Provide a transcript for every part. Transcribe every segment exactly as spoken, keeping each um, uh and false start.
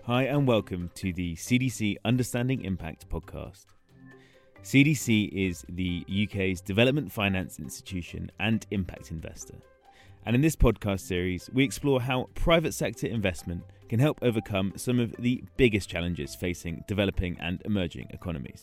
Hi and welcome to the C D C Understanding Impact podcast. C D C is the U K's development finance institution and impact investor. And in this podcast series, we explore how private sector investment can help overcome some of the biggest challenges facing developing and emerging economies.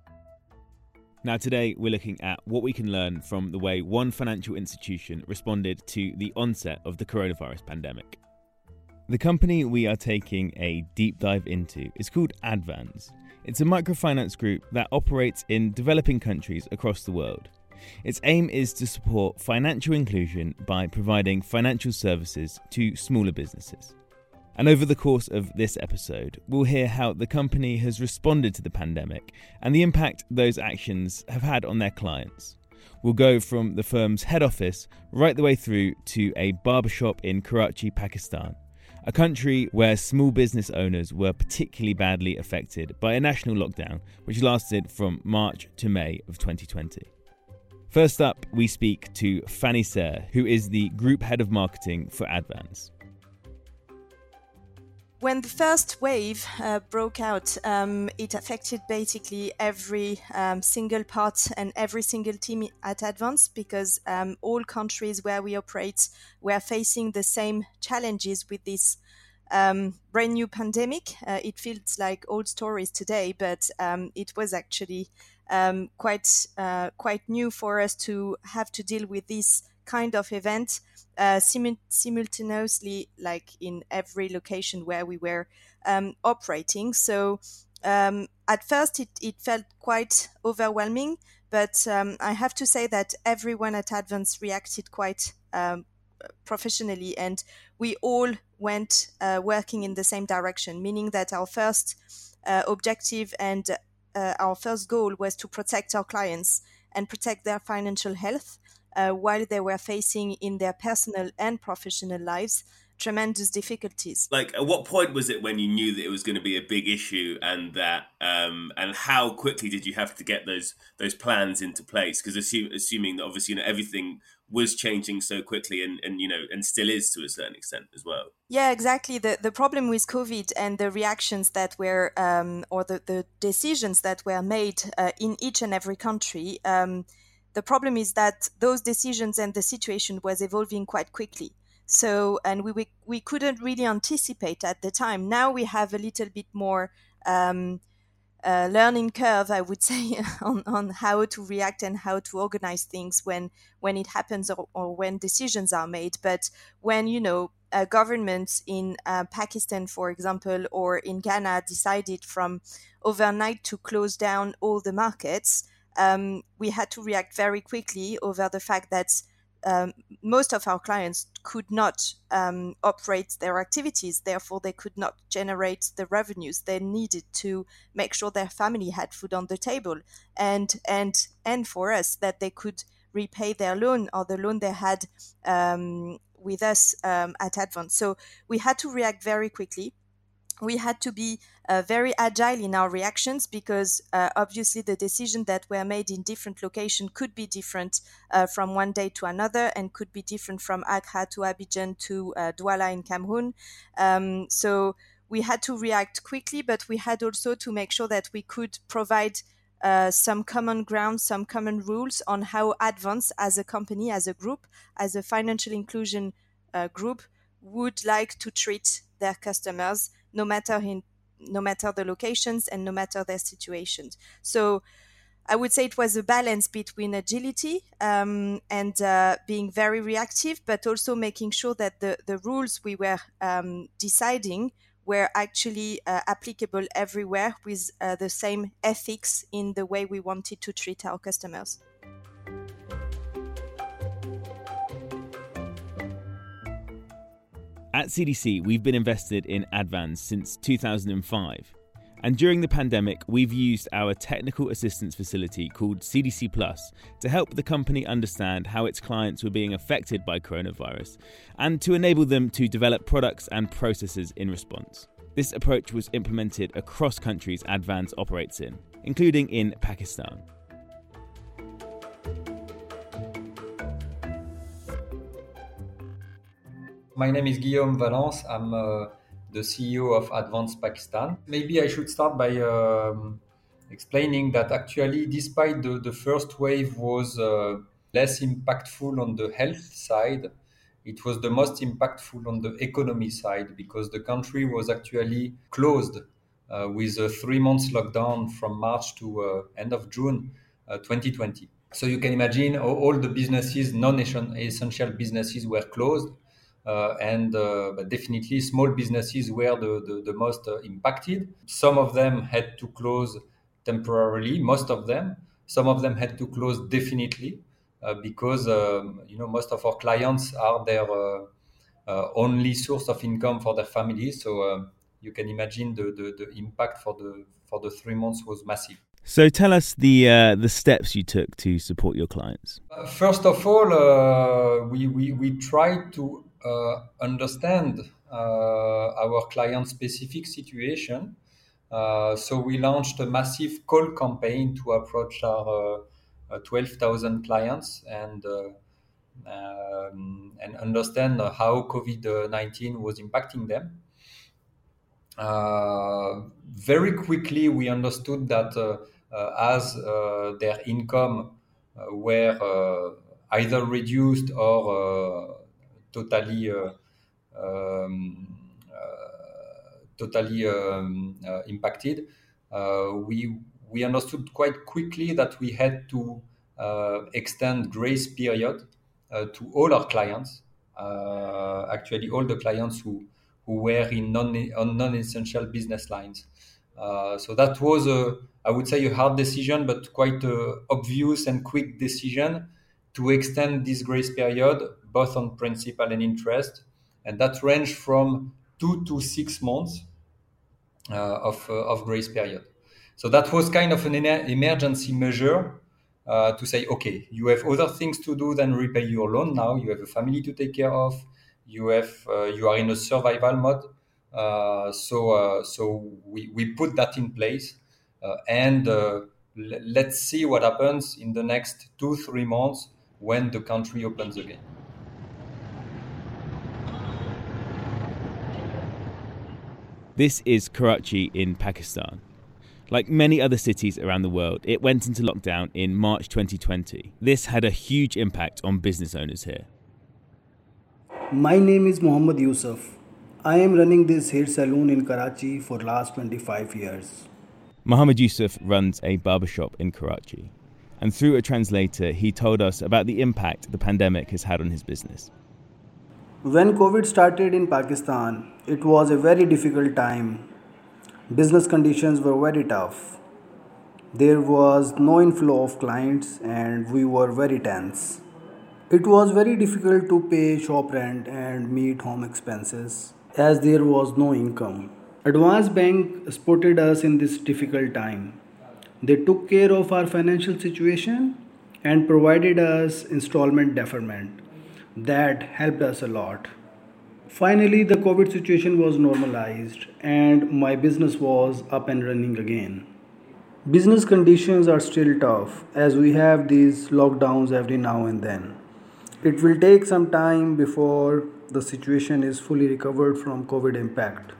Now today, we're looking at what we can learn from the way one financial institution responded to the onset of the coronavirus pandemic. The company we are taking a deep dive into is called Advans. It's a microfinance group that operates in developing countries across the world. Its aim is to support financial inclusion by providing financial services to smaller businesses. And over the course of this episode, we'll hear how the company has responded to the pandemic and the impact those actions have had on their clients. We'll go from the firm's head office right the way through to a barbershop in Karachi, Pakistan, a country where small business owners were particularly badly affected by a national lockdown which lasted from March to May of twenty twenty. First up, we speak to Fanny Ser, who is the Group Head of Marketing for Advans. When the first wave uh, broke out, um, it affected basically every um, single part and every single team at Advans because um, all countries where we operate were facing the same challenges with this um, brand new pandemic. Uh, it feels like old stories today, but um, it was actually um, quite uh, quite new for us to have to deal with this kind of event uh, simu- simultaneously, like in every location where we were um, operating. So um, at first it, it felt quite overwhelming, but um, I have to say that everyone at Advans reacted quite um, professionally, and we all went uh, working in the same direction, meaning that our first uh, objective and uh, our first goal was to protect our clients and protect their financial health. Uh, while they were facing in their personal and professional lives tremendous difficulties. Like, at what point was it when you knew that it was going to be a big issue, and that, um, and how quickly did you have to get those those plans into place? Because assume, assuming that obviously, you know, everything was changing so quickly, and, and you know, and still is to a certain extent as well. Yeah, exactly. The the problem with COVID and the reactions that were, um, or the, the decisions that were made uh, in each and every country. Um, The problem is that those decisions and the situation was evolving quite quickly. So, and we we, we couldn't really anticipate at the time. Now we have a little bit more um, uh, learning curve, I would say, on, on how to react and how to organize things when when it happens or, or when decisions are made. But when, you know, uh, governments in uh, Pakistan, for example, or in Ghana decided from overnight to close down all the markets, Um, we had to react very quickly over the fact that um, most of our clients could not um, operate their activities. Therefore, they could not generate the revenues they needed to make sure their family had food on the table, and and and for us that they could repay their loan or the loan they had um, with us um, at Advans. So we had to react very quickly. We had to be uh, very agile in our reactions because uh, obviously the decisions that were made in different locations could be different uh, from one day to another, and could be different from Accra to Abidjan to uh, Douala in Cameroon. Um, so we had to react quickly, but we had also to make sure that we could provide uh, some common ground, some common rules on how Advans as a company, as a group, as a financial inclusion uh, group would like to treat their customers, no matter in, no matter the locations and no matter their situations. So I would say it was a balance between agility um, and uh, being very reactive, but also making sure that the, the rules we were um, deciding were actually uh, applicable everywhere with uh, the same ethics in the way we wanted to treat our customers. At C D C, we've been invested in Advans since two thousand five. And during the pandemic, we've used our technical assistance facility called C D C Plus to help the company understand how its clients were being affected by coronavirus and to enable them to develop products and processes in response. This approach was implemented across countries Advans operates in, including in Pakistan. My name is Guillaume Valence. I'm uh, the C E O of Advance Pakistan. Maybe I should start by um, explaining that actually, despite the, the first wave was uh, less impactful on the health side, it was the most impactful on the economy side because the country was actually closed uh, with a three months lockdown from March to uh, end of June uh, twenty twenty. So you can imagine all, all the businesses, non-essential businesses were closed. Uh, and uh, but definitely small businesses were the, the, the most uh, impacted. Some of them had to close temporarily, most of them. Some of them had to close definitely uh, because um, you know most of our clients are their uh, uh, only source of income for their families. So uh, you can imagine the, the, the impact for the for the three months was massive. So tell us the uh, the steps you took to support your clients. Uh, first of all, uh, we, we, we tried to uh, understand uh, our client-specific situation. Uh, so we launched a massive call campaign to approach our uh, twelve thousand clients and uh, um, and understand how COVID nineteen was impacting them. Uh, very quickly, we understood that uh, uh, as uh, their income uh, were uh, either reduced or uh, totally uh, um, uh, totally um, uh, impacted, uh, we we understood quite quickly that we had to uh, extend grace period uh, to all our clients. Uh, actually, all the clients who who were in non on non-essential business lines. Uh, so that was, a, I would say, a hard decision, but quite a obvious and quick decision to extend this grace period, both on principal and interest, and that ranged from two to six months uh, of uh, of grace period. So that was kind of an emergency measure uh, to say, okay, you have other things to do than repay your loan now. You have a family to take care of. You have uh, you are in a survival mode, uh, so uh, so we, we put that in place, uh, and uh, l- let's see what happens in the next two three months when the country opens again. This is Karachi in Pakistan. Like many other cities around the world, it went into lockdown in March twenty twenty. This had a huge impact on business owners here. My name is Mohammad Yusuf. I am running this hair salon in Karachi for last twenty-five years. Mohammad Yusuf runs a barbershop in Karachi. And through a translator, he told us about the impact the pandemic has had on his business. When COVID started in Pakistan, it was a very difficult time. Business conditions were very tough. There was no inflow of clients and we were very tense. It was very difficult to pay shop rent and meet home expenses as there was no income. Advance Bank supported us in this difficult time. They took care of our financial situation and provided us installment deferment. That helped us a lot. Finally, the COVID situation was normalized and my business was up and running again. Business conditions are still tough as we have these lockdowns every now and then. It will take some time before the situation is fully recovered from COVID impact.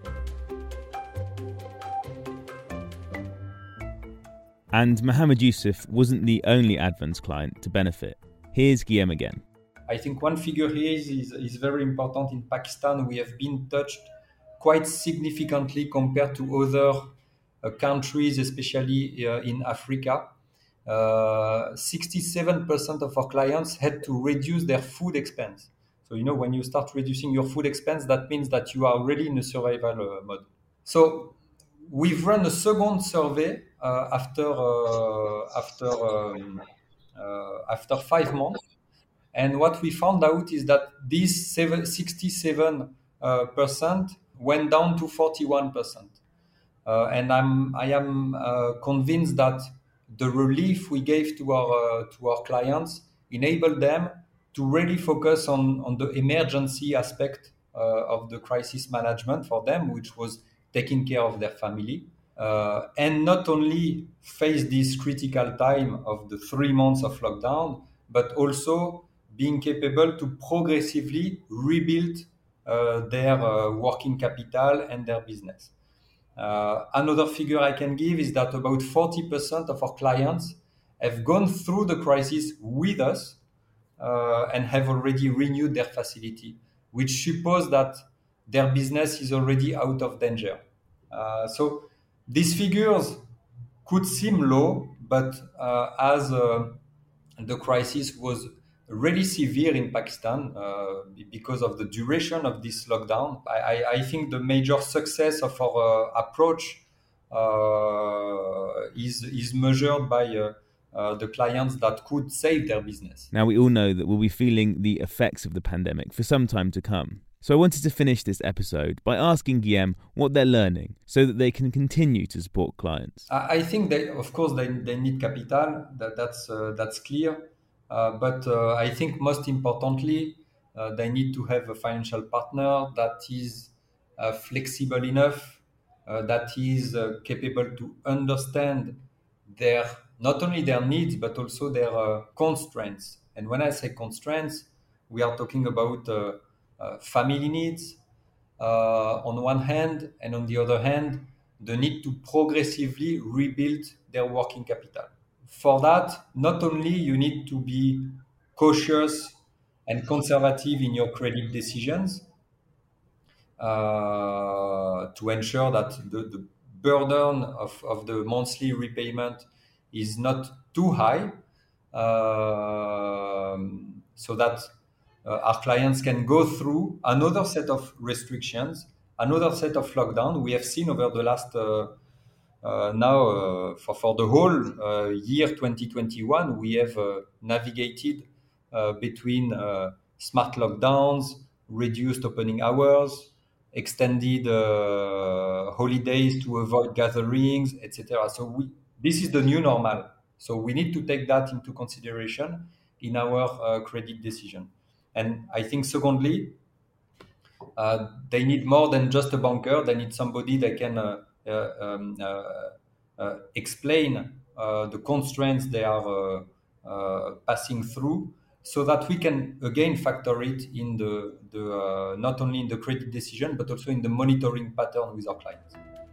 And Mohammad Yusuf wasn't the only Advance client to benefit. Here's Guillaume again. I think one figure here is, is, is very important. In Pakistan, we have been touched quite significantly compared to other uh, countries, especially uh, in Africa. Uh, sixty-seven percent of our clients had to reduce their food expense. So, you know, when you start reducing your food expense, that means that you are really in a survival uh, mode. So we've run a second survey uh, after uh, after um, uh, after five months. And what we found out is that these sixty-seven percent went down to forty-one percent. Uh, and I'm, I am uh, convinced that the relief we gave to our uh, to our clients enabled them to really focus on, on the emergency aspect uh, of the crisis management for them, which was taking care of their family. Uh, and not only face this critical time of the three months of lockdown, but also being capable to progressively rebuild uh, their uh, working capital and their business. Uh, another figure I can give is that about forty percent of our clients have gone through the crisis with us uh, and have already renewed their facility, which supposes that their business is already out of danger. Uh, so these figures could seem low, but uh, as uh, the crisis was really severe in Pakistan uh, because of the duration of this lockdown, I, I think the major success of our uh, approach uh, is, is measured by uh, uh, the clients that could save their business. Now, we all know that we'll be feeling the effects of the pandemic for some time to come. So I wanted to finish this episode by asking Guillaume what they're learning so that they can continue to support clients. I think, they, of course, they, they need capital. That, that's, uh, that's clear. Uh, but uh, I think most importantly, uh, they need to have a financial partner that is uh, flexible enough, uh, that is uh, capable to understand their not only their needs, but also their uh, constraints. And when I say constraints, we are talking about uh, uh, family needs uh, on one hand, and on the other hand, the need to progressively rebuild their working capital. For that, not only you need to be cautious and conservative in your credit decisions uh, to ensure that the, the burden of, of the monthly repayment is not too high, uh, so that uh, our clients can go through another set of restrictions, another set of lockdown. We have seen over the last uh, Uh, now, uh, for, for the whole uh, year twenty twenty-one, we have uh, navigated uh, between uh, smart lockdowns, reduced opening hours, extended uh, holidays to avoid gatherings, et cetera. So we, this is the new normal. So we need to take that into consideration in our uh, credit decision. And I think, secondly, uh, they need more than just a banker. They need somebody that can uh, Uh, um, uh, uh, explain uh, the constraints they are uh, uh, passing through, so that we can again factor it in the, the uh, not only in the credit decision but also in the monitoring pattern with our clients.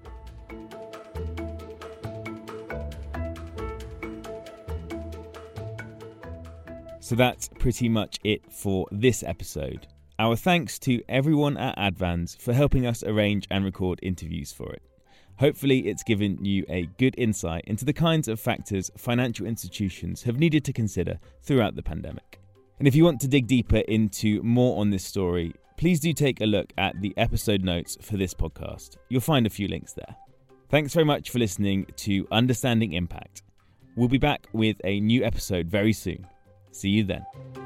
So that's pretty much it for this episode. Our thanks to everyone at Advans for helping us arrange and record interviews for it. Hopefully it's given you a good insight into the kinds of factors financial institutions have needed to consider throughout the pandemic. And if you want to dig deeper into more on this story, please do take a look at the episode notes for this podcast. You'll find a few links there. Thanks very much for listening to Understanding Impact. We'll be back with a new episode very soon. See you then.